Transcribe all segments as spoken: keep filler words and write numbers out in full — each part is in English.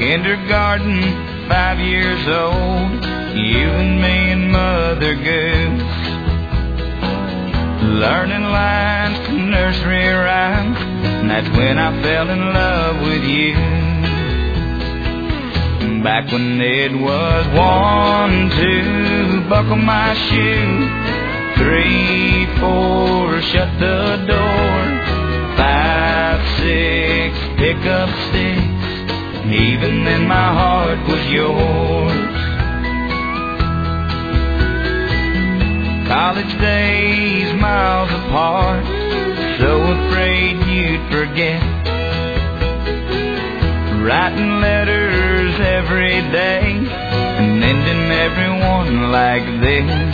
kindergarten, five years old, you and me and Mother Goose, learning lines to nursery rhymes, and that's when I fell in love with you. Back when it was one, two, buckle my shoe, three, four, shut the door, five, six, pick up sticks, even then my heart was yours. College days miles apart, so afraid you'd forget, writing letters every day and ending everyone like this.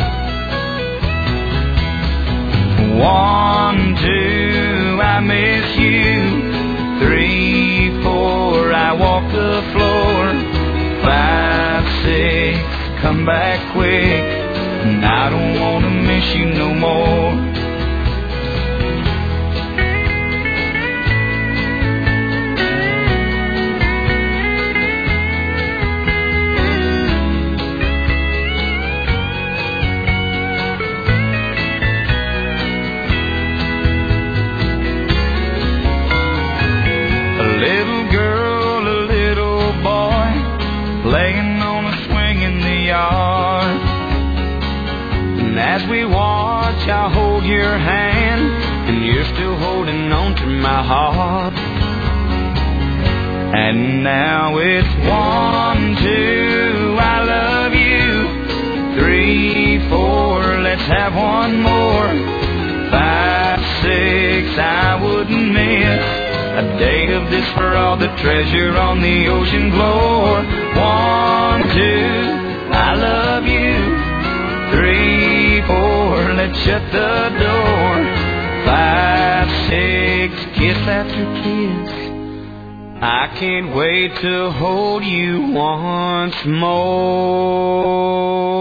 One, two, I miss you. Three, four, I walk the floor. Five, six, come back quick, and I don't want to miss you no more. Playing on a swing in the yard, and as we watch I'll hold your hand, and you're still holding on to my heart. And now it's one, two, I love you. Three, four, let's have one more. Five, six, I wouldn't miss a day of this for all the treasure on the ocean floor. One, two, I love you. Three, four, let's shut the door. Five, six, kiss after kiss, I can't wait to hold you once more.